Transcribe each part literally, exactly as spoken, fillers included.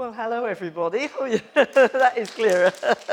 Well, hello, everybody. Oh, yeah, that is clearer.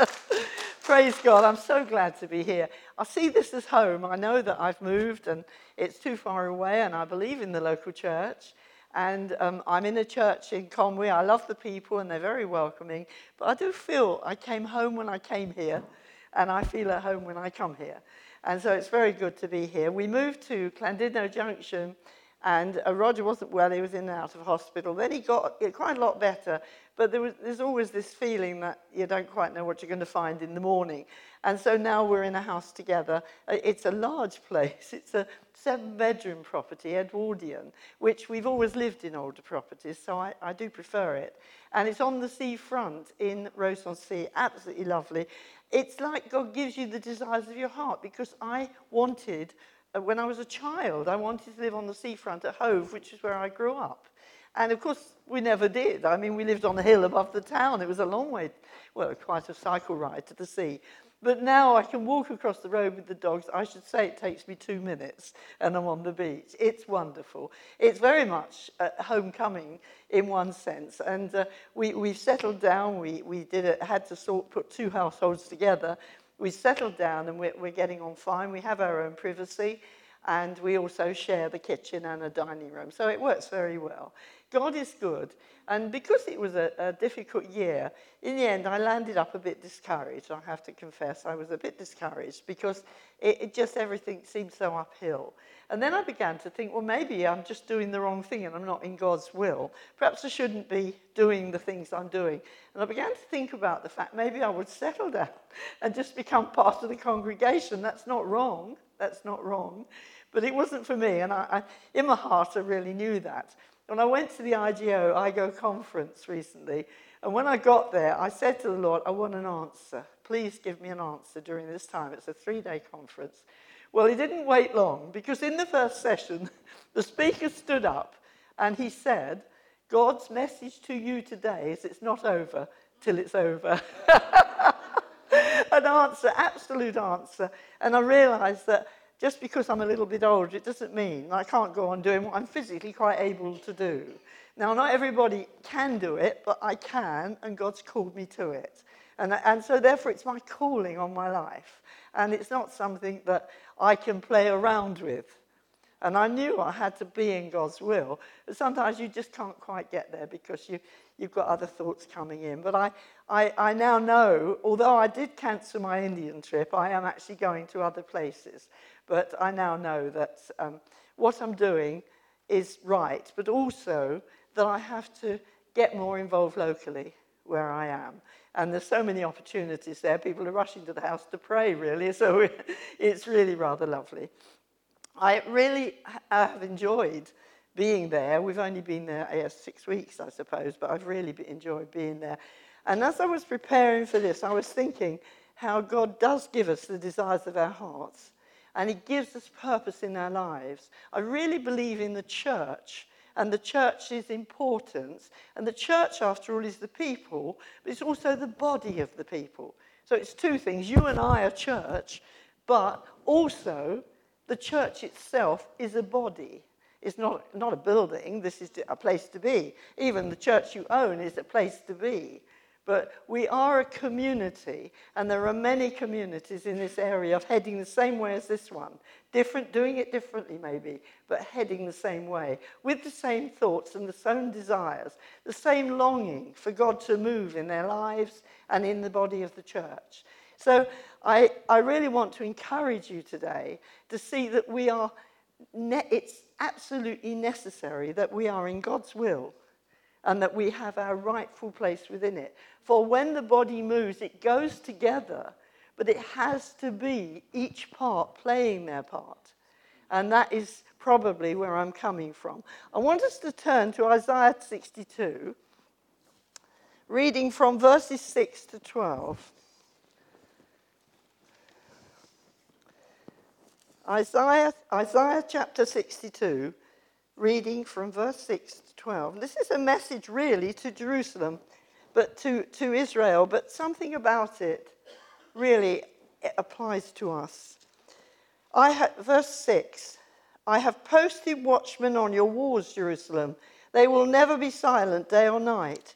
Praise God. I'm so glad to be here. I see this as home. I know that I've moved and it's too far away, and I believe in the local church. And um, I'm in a church in Conwy. I love the people, and they're very welcoming. But I do feel I came home when I came here, and I feel at home when I come here. And so it's very good to be here. We moved to Llandudno Junction, and uh, Roger wasn't well. He was in and out of hospital. Then he got quite a lot better, but there was, there's always this feeling that you don't quite know what you're going to find in the morning. And so now we're in a house together. It's a large place. It's a seven-bedroom property, Edwardian, which we've always lived in older properties, so I, I do prefer it. And it's on the seafront in Rose-on-Sea, absolutely lovely. It's like God gives you the desires of your heart, because I wanted... When I was a child, I wanted to live on the seafront at Hove, which is where I grew up. And of course, we never did. I mean, we lived on a hill above the town. It was a long way, well, quite a cycle ride to the sea. But now I can walk across the road with the dogs. I should say it takes me two minutes and I'm on the beach. It's wonderful. It's very much a homecoming in one sense. And uh, we, we've settled down. We, we did it, had to sort, put two households together. We settled down and we're, we're getting on fine. We have our own privacy, and we also share the kitchen and a dining room. So it works very well. God is good. And because it was a, a difficult year, in the end, I landed up a bit discouraged. I have to confess, I was a bit discouraged because it, it just, everything seemed so uphill. And then I began to think, well, maybe I'm just doing the wrong thing and I'm not in God's will. Perhaps I shouldn't be doing the things I'm doing. And I began to think about the fact maybe I would settle down and just become part of the congregation. That's not wrong. That's not wrong. But it wasn't for me. And I, I, in my heart, I really knew that. When I went to the I G O, I G O conference recently, and when I got there, I said to the Lord, I want an answer. Please give me an answer during this time. It's a three-day conference. Well, he didn't wait long, because in the first session, the speaker stood up and he said, God's message to you today is it's not over till it's over. An answer, absolute answer. And I realized that just because I'm a little bit older, it doesn't mean I can't go on doing what I'm physically quite able to do. Now, not everybody can do it, but I can, and God's called me to it. And, and so, therefore, it's my calling on my life. And it's not something that I can play around with. And I knew I had to be in God's will. But sometimes you just can't quite get there because you, you've got other thoughts coming in. But I, I, I now know, although I did cancel my Indian trip, I am actually going to other places. But I now know that um, what I'm doing is right, but also that I have to get more involved locally where I am. And there's so many opportunities there. People are rushing to the house to pray, really, so it's really rather lovely. I really have enjoyed being there. We've only been there uh, six weeks, I suppose, but I've really enjoyed being there. And as I was preparing for this, I was thinking how God does give us the desires of our hearts, and he gives us purpose in our lives. I really believe in the church, and the church's importance. And the church, after all, is the people, but it's also the body of the people. So it's two things. You and I are church, but also the church itself is a body. It's not, not a building. This is a place to be. Even the church you own is a place to be. But we are a community, and there are many communities in this area of heading the same way as this one. Different, doing it differently maybe, but heading the same way, with the same thoughts and the same desires, the same longing for God to move in their lives and in the body of the church. So I, I really want to encourage you today to see that we are, ne- it's absolutely necessary that we are in God's will, and that we have our rightful place within it. For when the body moves, it goes together, but it has to be each part playing their part. And that is probably where I'm coming from. I want us to turn to Isaiah sixty-two, reading from verses six to twelve. Isaiah, Isaiah chapter sixty-two, reading from verse six to twelve. This is a message really to Jerusalem, but to, to Israel, but something about it really applies to us. I ha- verse six, I have posted watchmen on your walls, Jerusalem. They will never be silent day or night.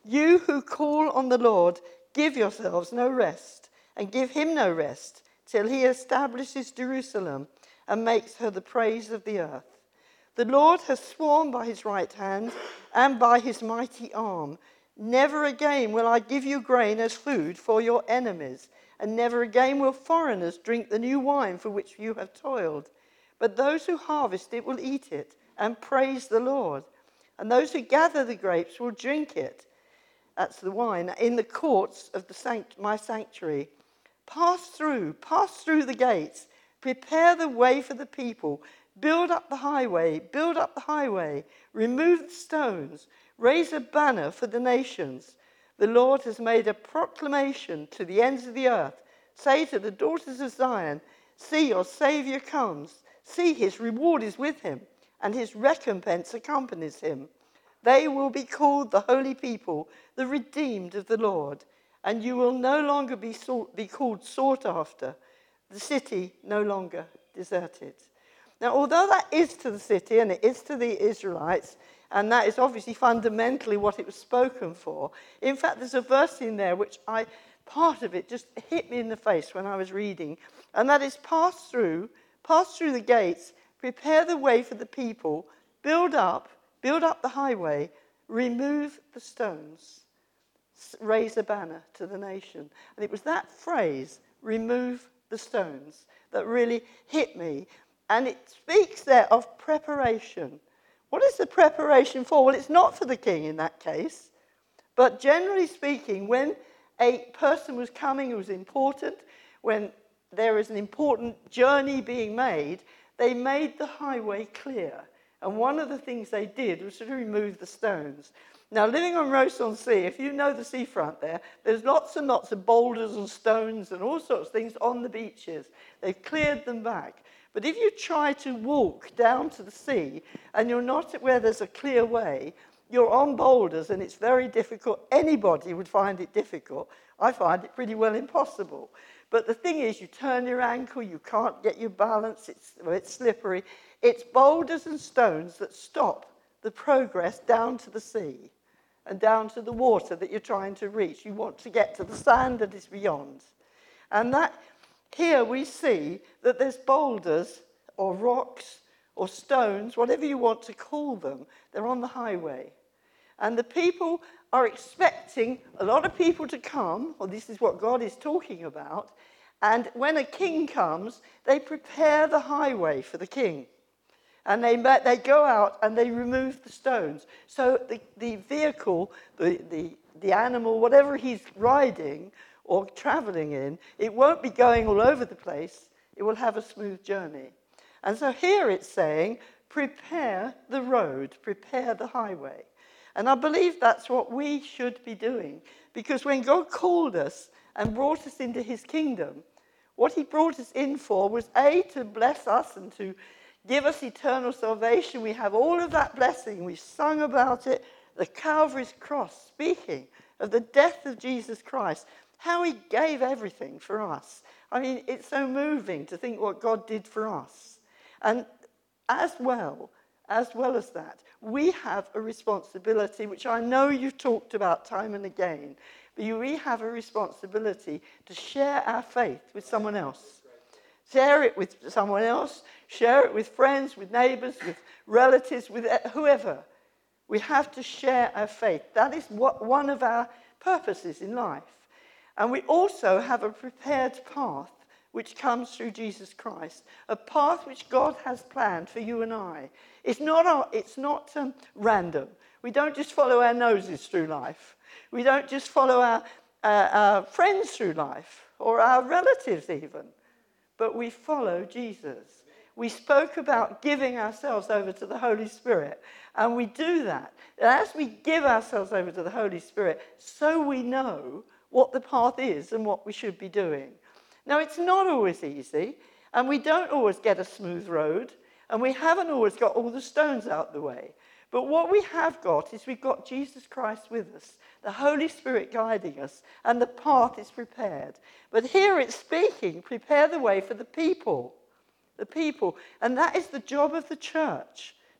You who call on the Lord, give yourselves no rest, and give him no rest, till he establishes Jerusalem and makes her the praise of the earth. The Lord has sworn by his right hand and by his mighty arm, never again will I give you grain as food for your enemies, and never again will foreigners drink the new wine for which you have toiled. But those who harvest it will eat it and praise the Lord. And those who gather the grapes will drink it, that's the wine, in the courts of the sanct- my sanctuary. Pass through, pass through the gates, prepare the way for the people, build up the highway, build up the highway, remove the stones, raise a banner for the nations. The Lord has made a proclamation to the ends of the earth. Say to the daughters of Zion, see, your Saviour comes. See, his reward is with him, and his recompense accompanies him. They will be called the holy people, the redeemed of the Lord. And you will no longer be, sought, be called sought after, the city no longer deserted. Now, although that is to the city, and it is to the Israelites, and that is obviously fundamentally what it was spoken for. In fact, there's a verse in there which I, part of it just hit me in the face when I was reading. And that is, pass through, pass through the gates, prepare the way for the people, build up, build up the highway, remove the stones, raise a banner to the nation. And it was that phrase, remove the stones, that really hit me. And it speaks there of preparation. What is the preparation for? Well, it's not for the king in that case. But generally speaking, when a person was coming who was important, when there is an important journey being made, they made the highway clear. And one of the things they did was to remove the stones. Now, living on Ross-on-Sea, if you know the seafront there, there's lots and lots of boulders and stones and all sorts of things on the beaches. They've cleared them back. But if you try to walk down to the sea and you're not where there's a clear way, you're on boulders and it's very difficult. Anybody would find it difficult. I find it pretty well impossible. But the thing is, you turn your ankle, you can't get your balance, it's, well, it's slippery. It's boulders and stones that stop the progress down to the sea and down to the water that you're trying to reach. You want to get to the sand that is beyond. And that here we see that there's boulders or rocks or stones, whatever you want to call them, they're on the highway. And the people are expecting a lot of people to come, or this is what God is talking about, and when a king comes, they prepare the highway for the king. And they, they go out and they remove the stones. So the, the vehicle, the, the, the animal, whatever he's riding or traveling in, it won't be going all over the place. It will have a smooth journey. And so here it's saying, prepare the road, prepare the highway. And I believe that's what we should be doing. Because when God called us and brought us into his kingdom, what he brought us in for was, A, to bless us and to give us eternal salvation. We have all of that blessing. We've sung about it. The Calvary's cross, speaking of the death of Jesus Christ, how he gave everything for us. I mean, it's so moving to think what God did for us. And as well, as well as that, we have a responsibility, which I know you've talked about time and again, but we have a responsibility to share our faith with someone else. Share it with someone else, share it with friends, with neighbors, with relatives, with whoever. We have to share our faith. That is what one of our purposes in life. And we also have a prepared path which comes through Jesus Christ, a path which God has planned for you and I. It's not, our, it's not um, random. We don't just follow our noses through life. We don't just follow our, uh, our friends through life, or our relatives even. But we follow Jesus. We spoke about giving ourselves over to the Holy Spirit, and we do that. And as we give ourselves over to the Holy Spirit, so we know what the path is and what we should be doing. Now, it's not always easy, and we don't always get a smooth road, and we haven't always got all the stones out the way. But what we have got is we've got Jesus Christ with us, the Holy Spirit guiding us, and the path is prepared. But here it's speaking, prepare the way for the people, the people. And that is the job of the church,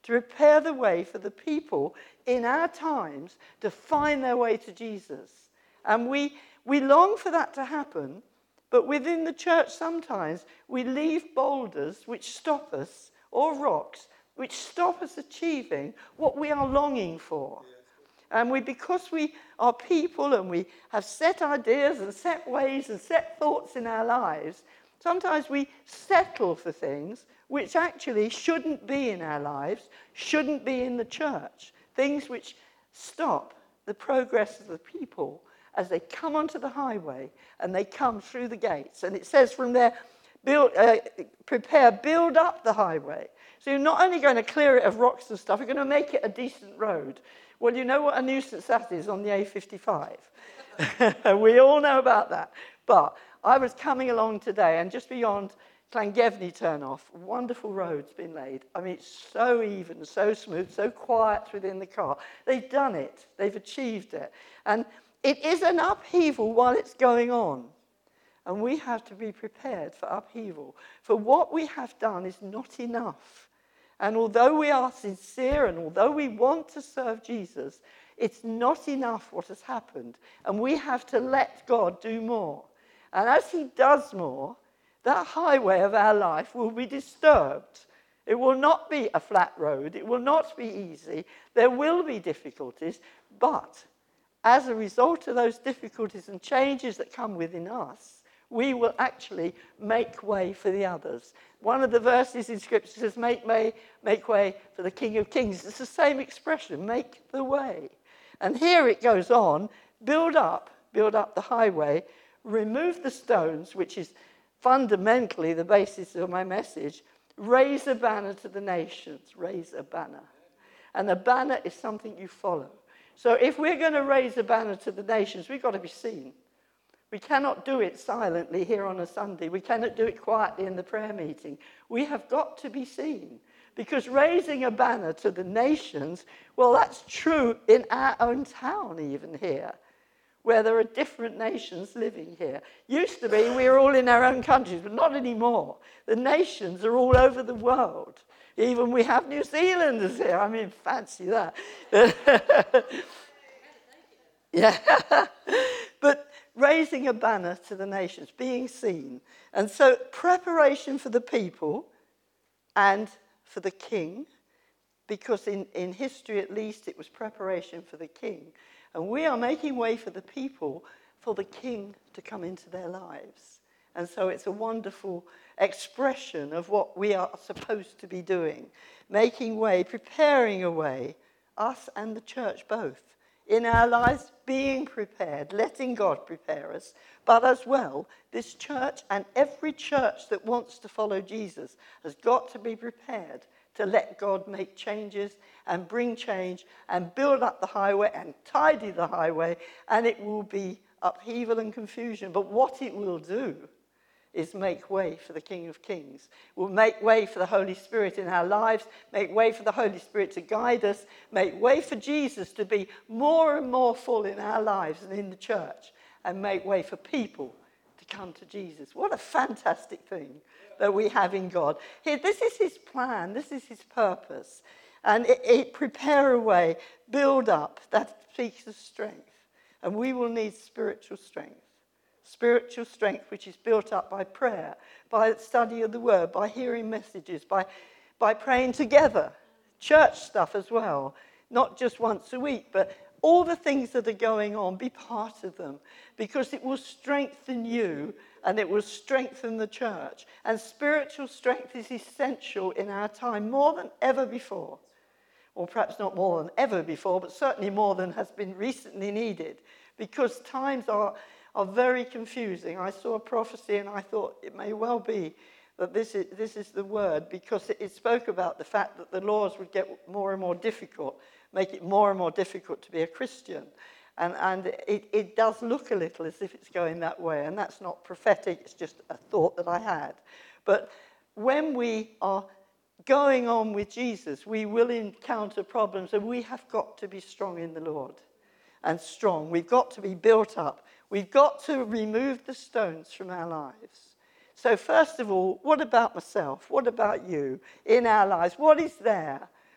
to prepare the way for the people in our times to find their way to Jesus. And we, we long for that to happen, but within the church sometimes we leave boulders which stop us, or rocks, which stop us achieving what we are longing for. And we, because we are people and we have set ideas and set ways and set thoughts in our lives, sometimes we settle for things which actually shouldn't be in our lives, shouldn't be in the church. Things which stop the progress of the people as they come onto the highway and they come through the gates. And it says from there, build, uh, prepare, build up the highway. So you're not only going to clear it of rocks and stuff, you're going to make it a decent road. Well, you know what a nuisance that is on the A fifty-five. We all know about that. But I was coming along today, and just beyond Llangefni turnoff, wonderful road's been laid. I mean, it's so even, so smooth, so quiet within the car. They've done it. They've achieved it. And it is an upheaval while it's going on. And we have to be prepared for upheaval. For what we have done is not enough. And although we are sincere and although we want to serve Jesus, it's not enough what has happened. And we have to let God do more. And as he does more, that highway of our life will be disturbed. It will not be a flat road. It will not be easy. There will be difficulties. But as a result of those difficulties and changes that come within us, we will actually make way for the others. One of the verses in Scripture says, make way, make way for the King of Kings. It's the same expression, make the way. And here it goes on, build up, build up the highway, remove the stones, which is fundamentally the basis of my message, raise a banner to the nations, raise a banner. And a banner is something you follow. So if we're going to raise a banner to the nations, we've got to be seen. We cannot do it silently here on a Sunday. We cannot do it quietly in the prayer meeting. We have got to be seen. Because raising a banner to the nations, well, that's true in our own town even here, where there are different nations living here. Used to be we were all in our own countries, but not anymore. The nations are all over the world. Even we have New Zealanders here. I mean, fancy that. Yeah. But raising a banner to the nations, being seen. And so preparation for the people and for the king, because in, in history at least it was preparation for the king. And we are making way for the people for the king to come into their lives. And so it's a wonderful expression of what we are supposed to be doing. Making way, preparing a way, us and the church both. In our lives, being prepared, letting God prepare us, but as well, this church and every church that wants to follow Jesus has got to be prepared to let God make changes and bring change and build up the highway and tidy the highway, and it will be upheaval and confusion. But what it will do is make way for the King of Kings. Will make way for the Holy Spirit in our lives, make way for the Holy Spirit to guide us, make way for Jesus to be more and more full in our lives and in the church, and make way for people to come to Jesus. What a fantastic thing that we have in God. Here, this is his plan, this is his purpose. And it, it prepare a way, build up, that speaks of strength. And we will need spiritual strength. Spiritual strength which is built up by prayer, by the study of the word, by hearing messages, by, by praying together. Church stuff as well, not just once a week, but all the things that are going on, be part of them, because it will strengthen you and it will strengthen the church. And spiritual strength is essential in our time more than ever before. Or perhaps not more than ever before, but certainly more than has been recently needed, because times are... are very confusing. I saw a prophecy and I thought it may well be that this is, this is the word, because it, it spoke about the fact that the laws would get more and more difficult, make it more and more difficult to be a Christian. And, and it, it does look a little as if it's going that way, and that's not prophetic, it's just a thought that I had. But when we are going on with Jesus, we will encounter problems, and we have got to be strong in the Lord. And strong. We've got to be built up. We've got to remove the stones from our lives. So first of all, what about myself? What about you in our lives? What is there?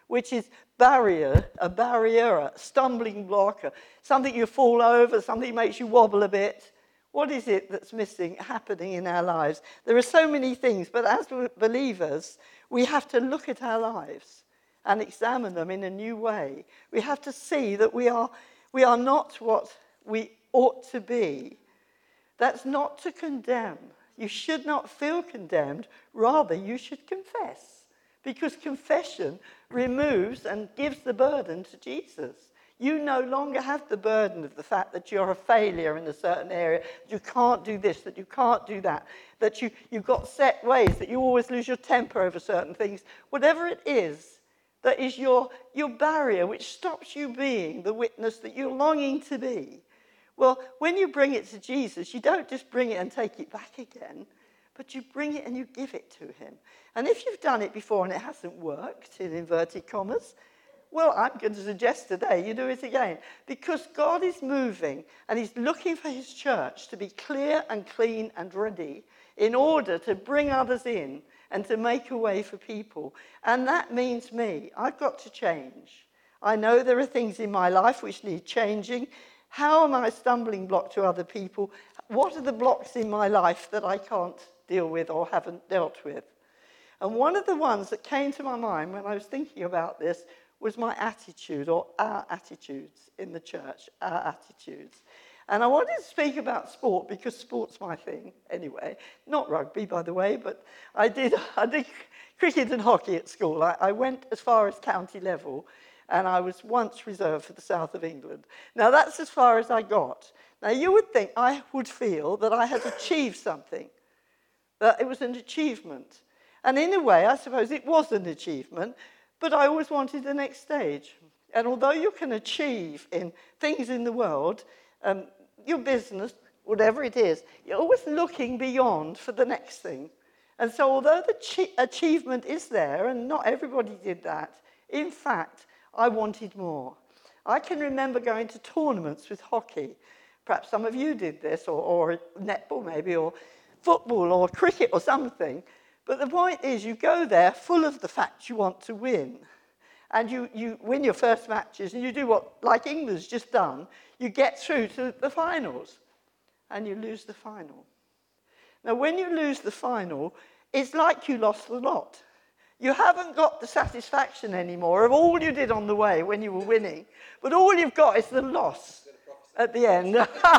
which is barrier, a barrier, a stumbling block, something you fall over, something makes you wobble a bit. What is it that's missing, happening in our lives? There are so many things, but as believers, we have to look at our lives and examine them in a new way. We have to see that we are, we are not what we ought to be. That's not to condemn. You should not feel condemned. Rather, you should confess. Because confession removes and gives the burden to Jesus. You no longer have the burden of the fact that you're a failure in a certain area, that you can't do this, that you can't do that, that you, you've got set ways, that you always lose your temper over certain things. Whatever it is, that is your, your barrier which stops you being the witness that you're longing to be. Well, when you bring it to Jesus, you don't just bring it and take it back again, but you bring it and you give it to him. And if you've done it before and it hasn't worked, in inverted commas, well, I'm going to suggest today you do it again. Because God is moving and he's looking for his church to be clear and clean and ready in order to bring others in and to make a way for people. And that means me. I've got to change. I know there are things in my life which need changing. How am I a stumbling block to other people? What are the blocks in my life that I can't deal with or haven't dealt with? And one of the ones that came to my mind when I was thinking about this was my attitude, or our attitudes in the church, our attitudes. And I wanted to speak about sport because sport's my thing anyway. Not rugby, by the way, but I did I did cricket and hockey at school. I, I went as far as county level, and I was once reserved for the south of England. Now, that's as far as I got. Now, you would think I would feel that I had achieved something, that it was an achievement. And in a way, I suppose it was an achievement, but I always wanted the next stage. And although you can achieve in things in the world, um, your business, whatever it is, you're always looking beyond for the next thing. And so although the chi- achievement is there, and not everybody did that, in fact, I wanted more. I can remember going to tournaments with hockey. Perhaps some of you did this, or, or netball maybe, or football, or cricket, or something. But the point is, you go there full of the fact you want to win. And you, you win your first matches, and you do what, like England's just done, you get through to the finals, and you lose the final. Now, when you lose the final, it's like you lost the lot. You haven't got the satisfaction anymore of all you did on the way when you were winning, but all you've got is the loss at the end.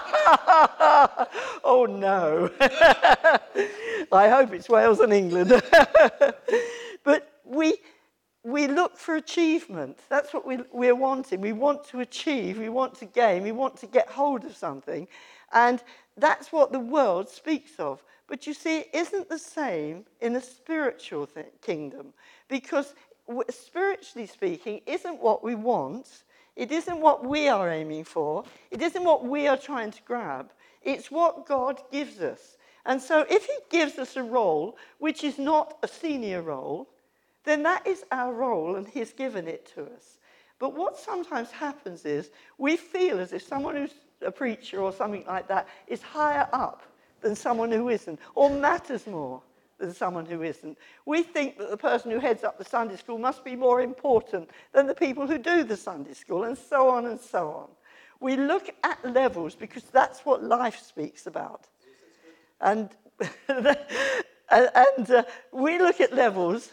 Oh, no. I hope it's Wales and England. But we we look for achievement. That's what we, we're wanting. We want to achieve. We want to gain. We want to get hold of something. And that's what the world speaks of. But you see, it isn't the same in a spiritual th- kingdom. Because w- spiritually speaking, isn't what we want. It isn't what we are aiming for. It isn't what we are trying to grab. It's what God gives us. And so if he gives us a role which is not a senior role, then that is our role and he's given it to us. But what sometimes happens is we feel as if someone who's a preacher or something like that is higher up than someone who isn't, or matters more than someone who isn't. We think that the person who heads up the Sunday school must be more important than the people who do the Sunday school, and so on and so on. We look at levels because that's what life speaks about. And, and uh, we look at levels.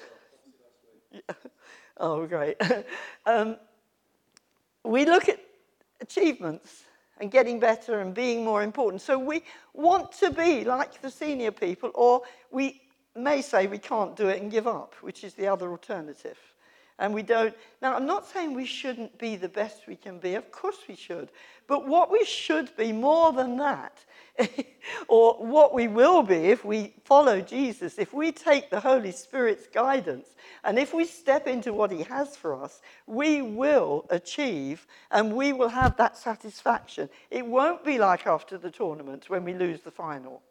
Oh, great. um, we look at achievements and getting better and being more important. So we want to be like the senior people, or we may say we can't do it and give up, which is the other alternative. And we don't. Now, I'm not saying we shouldn't be the best we can be. Of course we should. But what we should be more than that, or what we will be if we follow Jesus, if we take the Holy Spirit's guidance, and if we step into what he has for us, we will achieve and we will have that satisfaction. It won't be like after the tournament when we lose the final.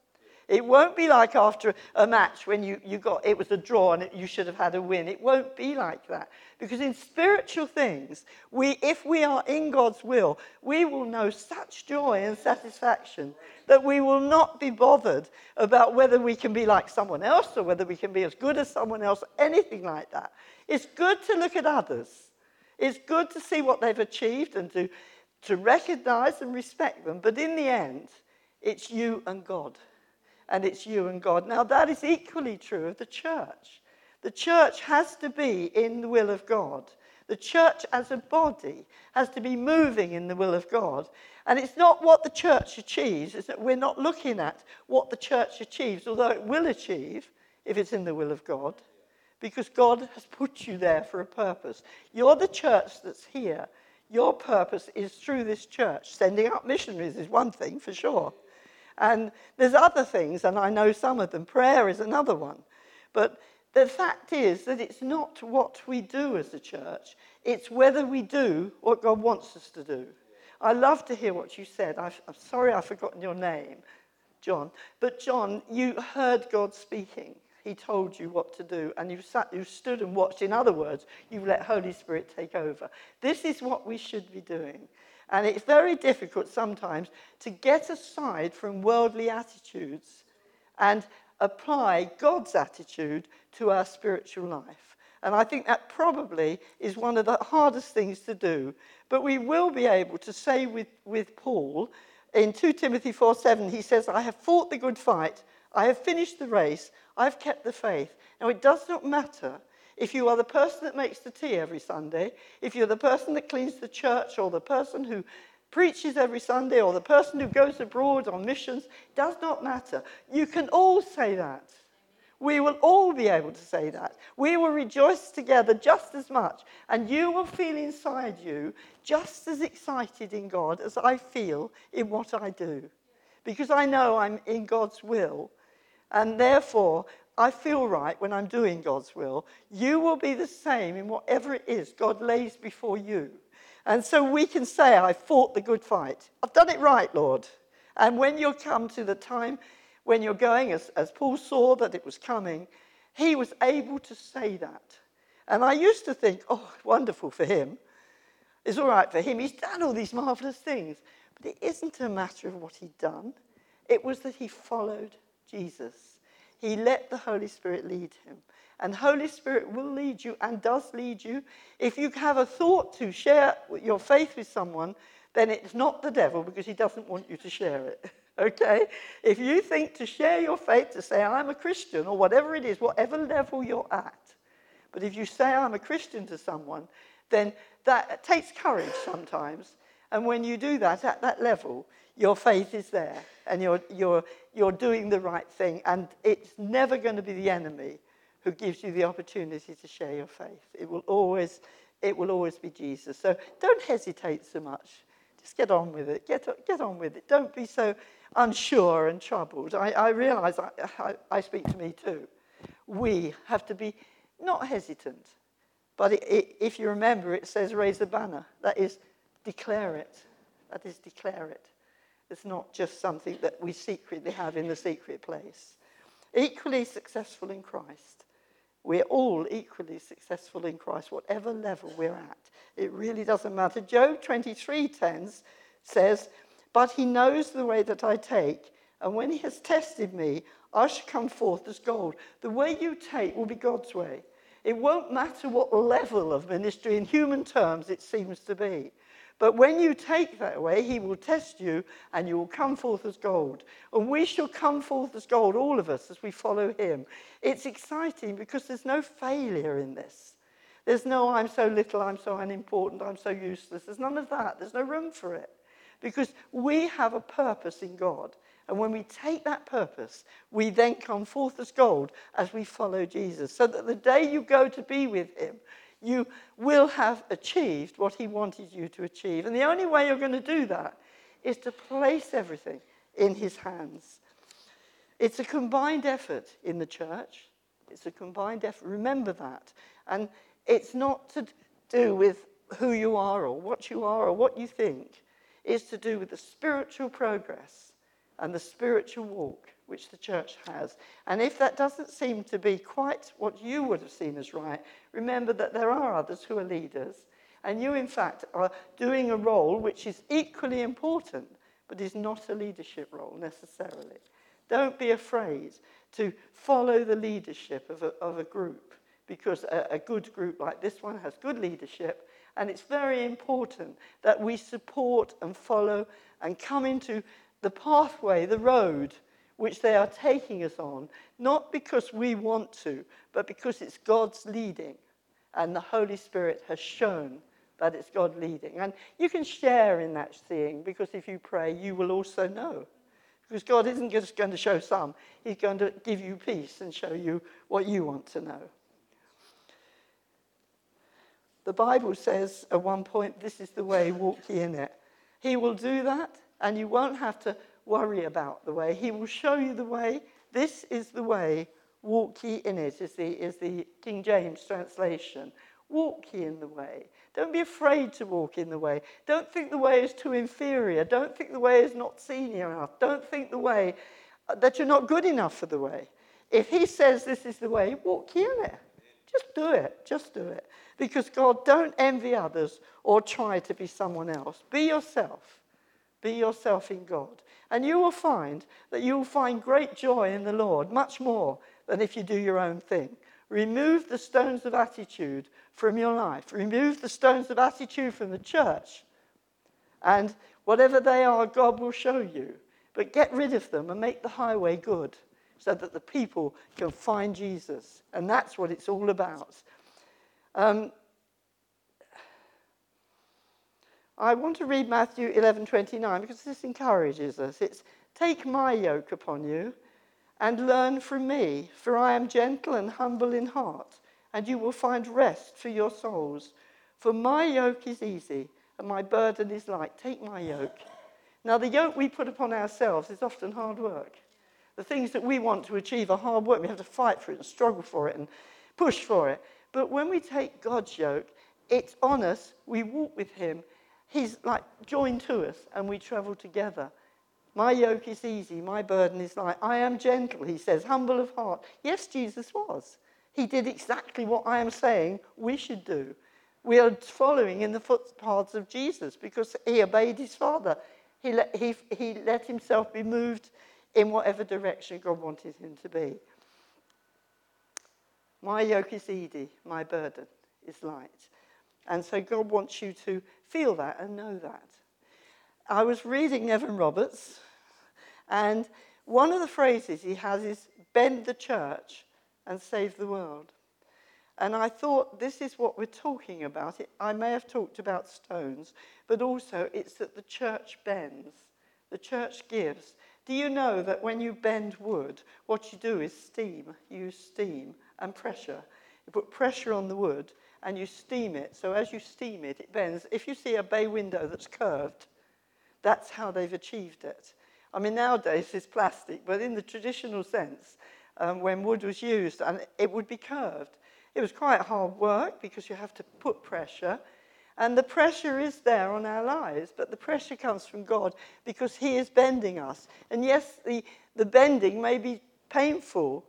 It won't be like after a match when you, you got, it was a draw and it, you should have had a win. It won't be like that. Because in spiritual things, we, if we are in God's will, we will know such joy and satisfaction that we will not be bothered about whether we can be like someone else or whether we can be as good as someone else, anything like that. It's good to look at others. It's good to see what they've achieved and to, to recognize and respect them. But in the end, it's you and God. And it's you and God. Now, that is equally true of the church. The church has to be in the will of God. The church as a body has to be moving in the will of God. And it's not what the church achieves. It's that we're not looking at what the church achieves, although it will achieve if it's in the will of God, because God has put you there for a purpose. You're the church that's here. Your purpose is through this church. Sending out missionaries is one thing, for sure. And there's other things, and I know some of them. Prayer is another one. But the fact is that it's not what we do as a church. It's whether we do what God wants us to do. I love to hear what you said. I've, I'm sorry I've forgotten your name, John. But John, you heard God speaking. He told you what to do, and you sat, you stood and watched. In other words, you let Holy Spirit take over. This is what we should be doing. And it's very difficult sometimes to get aside from worldly attitudes and apply God's attitude to our spiritual life. And I think that probably is one of the hardest things to do. But we will be able to say with, with Paul, in Second Timothy four seven, he says, I have fought the good fight, I have finished the race, I've kept the faith. Now, it does not matter if you are the person that makes the tea every Sunday, if you're the person that cleans the church, or the person who preaches every Sunday, or the person who goes abroad on missions, it does not matter. You can all say that. We will all be able to say that. We will rejoice together just as much, and you will feel inside you just as excited in God as I feel in what I do. Because I know I'm in God's will, and therefore I feel right when I'm doing God's will. You will be the same in whatever it is God lays before you. And so we can say, I fought the good fight. I've done it right, Lord. And when you come to the time when you're going, as, as Paul saw that it was coming, he was able to say that. And I used to think, oh, wonderful for him. It's all right for him. He's done all these marvelous things. But it isn't a matter of what he'd done. It was that he followed Jesus. He let the Holy Spirit lead him. And Holy Spirit will lead you and does lead you. If you have a thought to share your faith with someone, then it's not the devil, because he doesn't want you to share it. Okay? If you think to share your faith, to say, I'm a Christian, or whatever it is, whatever level you're at, but if you say, I'm a Christian to someone, then that takes courage sometimes. And when you do that at that level, your faith is there, and you're, you're, you're doing the right thing. And it's never going to be the enemy who gives you the opportunity to share your faith. It will always, it will always be Jesus. So don't hesitate so much. Just get on with it. Get, get on with it. Don't be so unsure and troubled. I, I realize, I, I, I speak to me too. We have to be not hesitant. But it, it, if you remember, it says raise the banner. That is, declare it. That is, declare it. It's not just something that we secretly have in the secret place. Equally successful in Christ. We're all equally successful in Christ, whatever level we're at. It really doesn't matter. Job twenty-three ten says, but he knows the way that I take, and when he has tested me, I shall come forth as gold. The way you take will be God's way. It won't matter what level of ministry in human terms it seems to be. But when you take that way, he will test you, and you will come forth as gold. And we shall come forth as gold, all of us, as we follow him. It's exciting because there's no failure in this. There's no, I'm so little, I'm so unimportant, I'm so useless. There's none of that. There's no room for it. Because we have a purpose in God. And when we take that purpose, we then come forth as gold as we follow Jesus. So that the day you go to be with him, you will have achieved what he wanted you to achieve. And the only way you're going to do that is to place everything in his hands. It's a combined effort in the church. It's a combined effort. Remember that. And it's not to do with who you are or what you are or what you think. It's to do with the spiritual progress and the spiritual walk which the church has. And if that doesn't seem to be quite what you would have seen as right, remember that there are others who are leaders, and you, in fact, are doing a role which is equally important, but is not a leadership role necessarily. Don't be afraid to follow the leadership of a, of a group, because a, a good group like this one has good leadership, and it's very important that we support and follow and come into the pathway, the road, which they are taking us on, not because we want to, but because it's God's leading, and the Holy Spirit has shown that it's God leading. And you can share in that seeing, because if you pray, you will also know. Because God isn't just going to show some, he's going to give you peace and show you what you want to know. The Bible says at one point, this is the way, walk ye in it. He will do that, and you won't have to worry about the way. He will show you the way. This is the way, walk ye in it, is the, is the King James translation. Walk ye in the way. Don't be afraid to walk in the way. Don't think the way is too inferior. Don't think the way is not senior enough. Don't think the way that you're not good enough for the way. If he says this is the way, walk ye in it. Just do it. Just do it. Because God, don't envy others or try to be someone else. Be yourself. Be yourself in God. And you will find that you will find great joy in the Lord, much more than if you do your own thing. Remove the stones of attitude from your life. Remove the stones of attitude from the church. And whatever they are, God will show you. But get rid of them and make the highway good so that the people can find Jesus. And that's what it's all about. Um, I want to read Matthew eleven twenty-nine because this encourages us. It's, take my yoke upon you and learn from me, for I am gentle and humble in heart, and you will find rest for your souls. For my yoke is easy and my burden is light. Take my yoke. Now, the yoke we put upon ourselves is often hard work. The things that we want to achieve are hard work. We have to fight for it and struggle for it and push for it. But when we take God's yoke, it's on us. We walk with him. He's like joined to us, and we travel together. My yoke is easy, my burden is light. I am gentle, he says, humble of heart. Yes, Jesus was. He did exactly what I am saying we should do. We are following in the footpaths of Jesus because he obeyed his Father. He let, he, he let himself be moved in whatever direction God wanted him to be. My yoke is easy, my burden is light. And so God wants you to feel that and know that. I was reading Evan Roberts, and one of the phrases he has is bend the church and save the world. And I thought this is what we're talking about. It, I may have talked about stones, but also it's that the church bends. The church gives. Do you know that when you bend wood, what you do is steam? You use steam and pressure. You put pressure on the wood and you steam it. So as you steam it, it bends. If you see a bay window that's curved, that's how they've achieved it. I mean, nowadays it's plastic, but in the traditional sense, um, when wood was used, and it would be curved. It was quite hard work because you have to put pressure. And the pressure is there on our lives, but the pressure comes from God because he is bending us. And yes, the, the bending may be painful,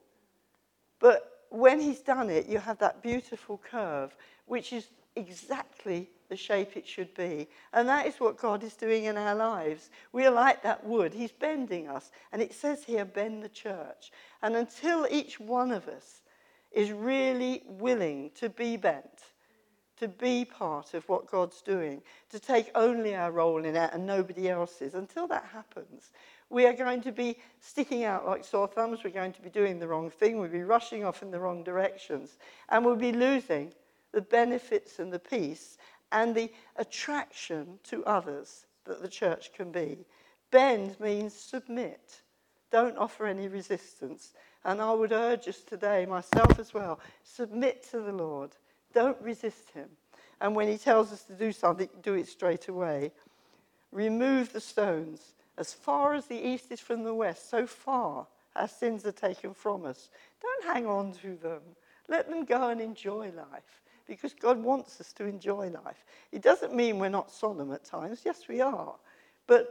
but when he's done it, you have that beautiful curve, which is exactly the shape it should be. And that is what God is doing in our lives. We are like that wood. He's bending us. And it says here, bend the church. And until each one of us is really willing to be bent, to be part of what God's doing, to take only our role in it and nobody else's, until that happens, we are going to be sticking out like sore thumbs. We're going to be doing the wrong thing. We'll be rushing off in the wrong directions. And we'll be losing the benefits and the peace and the attraction to others that the church can be. Bend means submit. Don't offer any resistance. And I would urge us today, myself as well, submit to the Lord. Don't resist him. And when he tells us to do something, do it straight away. Remove the stones. As far as the east is from the west, so far our sins are taken from us. Don't hang on to them. Let them go and enjoy life, because God wants us to enjoy life. It doesn't mean we're not solemn at times. Yes, we are. But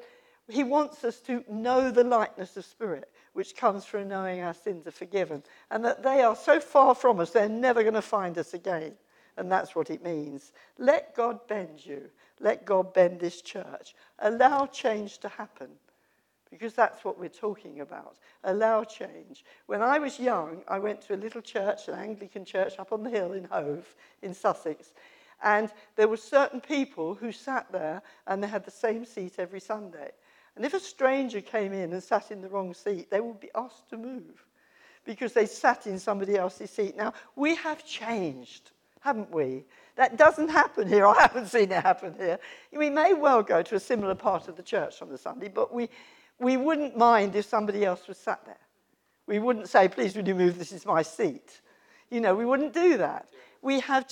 He wants us to know the likeness of spirit, which comes from knowing our sins are forgiven, and that they are so far from us, they're never going to find us again. And that's what it means. Let God bend you. Let God bend this church. Allow change to happen, because that's what we're talking about. Allow change. When I was young, I went to a little church, an Anglican church up on the hill in Hove, in Sussex, and there were certain people who sat there, and they had the same seat every Sunday. And if a stranger came in and sat in the wrong seat, they would be asked to move because they sat in somebody else's seat. Now, we have changed, haven't we? That doesn't happen here. I haven't seen it happen here. We may well go to a similar part of the church on the Sunday, but we, we wouldn't mind if somebody else was sat there. We wouldn't say, please, would you move? This is my seat. You know, we wouldn't do that. We have,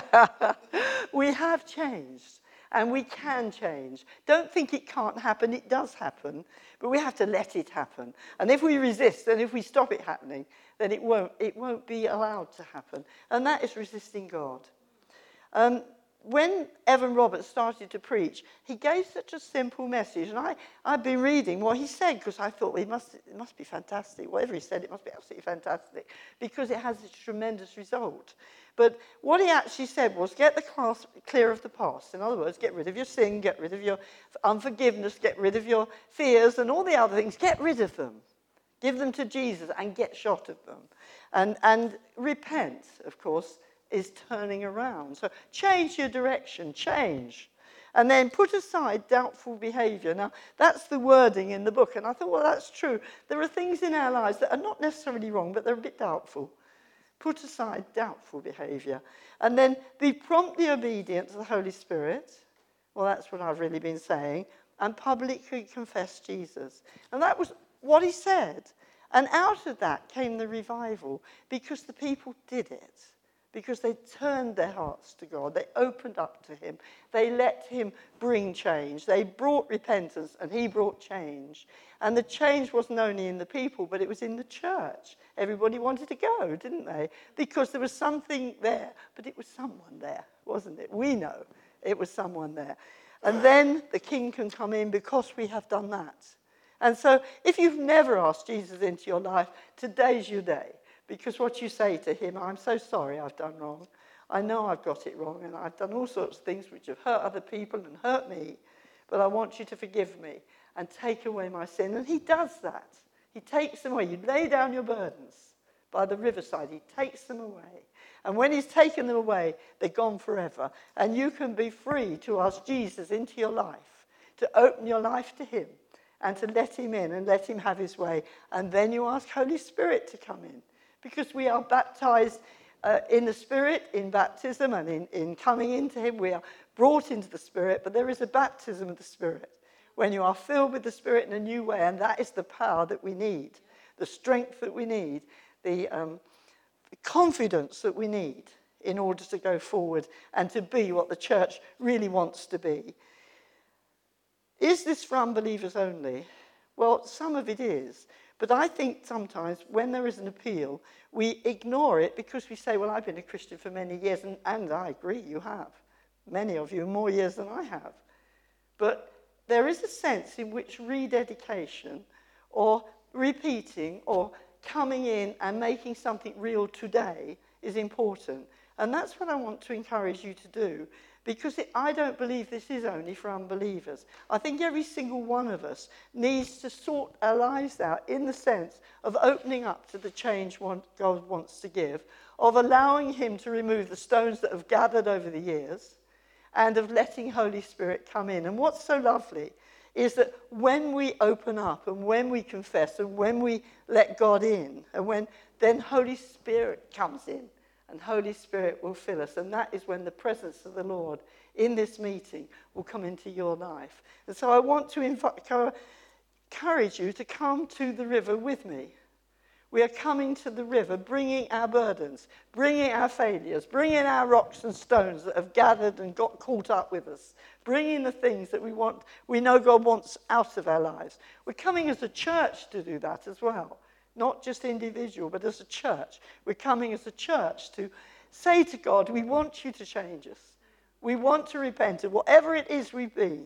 we have changed. And we can change. Don't think it can't happen. It does happen. But we have to let it happen. And if we resist and if we stop it happening, then it won't, it won't be allowed to happen. And that is resisting God. Um, when Evan Roberts started to preach, he gave such a simple message. And I, I've been reading what he said because I thought, well, it must, it must be fantastic. Whatever he said, it must be absolutely fantastic because it has a tremendous result. But what he actually said was, get the class clear of the past. In other words, get rid of your sin, get rid of your unforgiveness, get rid of your fears and all the other things. Get rid of them. Give them to Jesus and get shot of them. And, and repent, of course, is turning around. So change your direction, change. And then put aside doubtful behavior. Now, that's the wording in the book. And I thought, well, that's true. There are things in our lives that are not necessarily wrong, but they're a bit doubtful. Put aside doubtful behavior. And then be promptly obedient to the Holy Spirit. Well, that's what I've really been saying. And publicly confess Jesus. And that was what he said. And out of that came the revival because the people did it. Because they turned their hearts to God. They opened up to him. They let him bring change. They brought repentance and he brought change. And the change wasn't only in the people, but it was in the church. Everybody wanted to go, didn't they? Because there was something there, but it was someone there, wasn't it? We know it was someone there. And then the king can come in because we have done that. And so if you've never asked Jesus into your life, today's your day. Because what you say to him, I'm so sorry I've done wrong. I know I've got it wrong and I've done all sorts of things which have hurt other people and hurt me. But I want you to forgive me and take away my sin. And he does that. He takes them away. You lay down your burdens by the riverside. He takes them away. And when he's taken them away, they're gone forever. And you can be free to ask Jesus into your life, to open your life to him and to let him in and let him have his way. And then you ask Holy Spirit to come in. Because we are baptized uh, in the Spirit, in baptism, and in, in coming into him, we are brought into the Spirit. But there is a baptism of the Spirit when you are filled with the Spirit in a new way, and that is the power that we need, the strength that we need, the, um, the confidence that we need in order to go forward and to be what the church really wants to be. Is this for unbelievers only? Well, some of it is. But I think sometimes when there is an appeal, we ignore it because we say, well, I've been a Christian for many years, and, and I agree, you have. Many of you, more years than I have. But there is a sense in which rededication or repeating or coming in and making something real today is important. And that's what I want to encourage you to do. Because it, I don't believe this is only for unbelievers. I think every single one of us needs to sort our lives out in the sense of opening up to the change God wants to give, of allowing him to remove the stones that have gathered over the years, and of letting Holy Spirit come in. And what's so lovely is that when we open up and when we confess and when we let God in, and when then Holy Spirit comes in, and Holy Spirit will fill us. And that is when the presence of the Lord in this meeting will come into your life. And so I want to invite, encourage you to come to the river with me. We are coming to the river, bringing our burdens, bringing our failures, bringing our rocks and stones that have gathered and got caught up with us, bringing the things that we want, we know God wants out of our lives. We're coming as a church to do that as well. Not just individual, but as a church. We're coming as a church to say to God, we want you to change us. We want to repent of whatever it is we've been.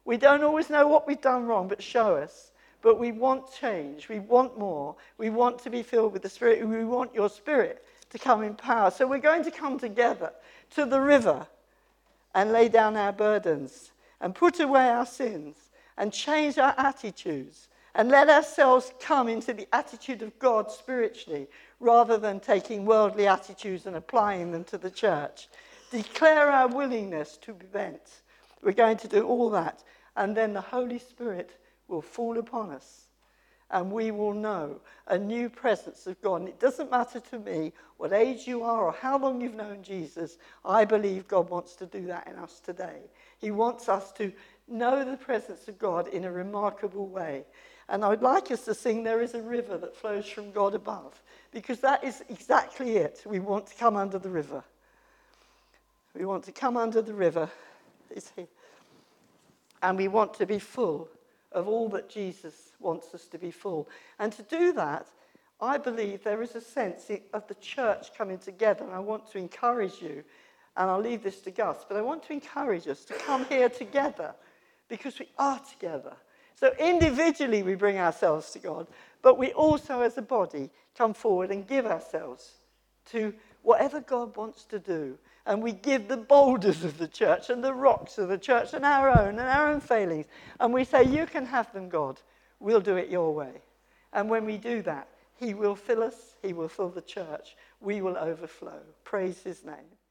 We don't always know what we've done wrong, but show us. But we want change. We want more. We want to be filled with the Spirit. We want your Spirit to come in power. So we're going to come together to the river and lay down our burdens and put away our sins and change our attitudes and let ourselves come into the attitude of God spiritually rather than taking worldly attitudes and applying them to the church. Declare our willingness to be bent. We're going to do all that, and then the Holy Spirit will fall upon us, and we will know a new presence of God. And it doesn't matter to me what age you are or how long you've known Jesus. I believe God wants to do that in us today. He wants us to know the presence of God in a remarkable way. And I'd like us to sing "There is a river that flows from God above," because that is exactly it. We want to come under the river. We want to come under the river. It's here. And we want to be full of all that Jesus wants us to be full. And to do that, I believe there is a sense of the church coming together. And I want to encourage you, and I'll leave this to Gus, but I want to encourage us to come here together because we are together. So individually we bring ourselves to God, but we also as a body come forward and give ourselves to whatever God wants to do. And we give the boulders of the church and the rocks of the church and our own and our own failings. And we say, you can have them, God. We'll do it your way. And when we do that, he will fill us. He will fill the church. We will overflow. Praise his name.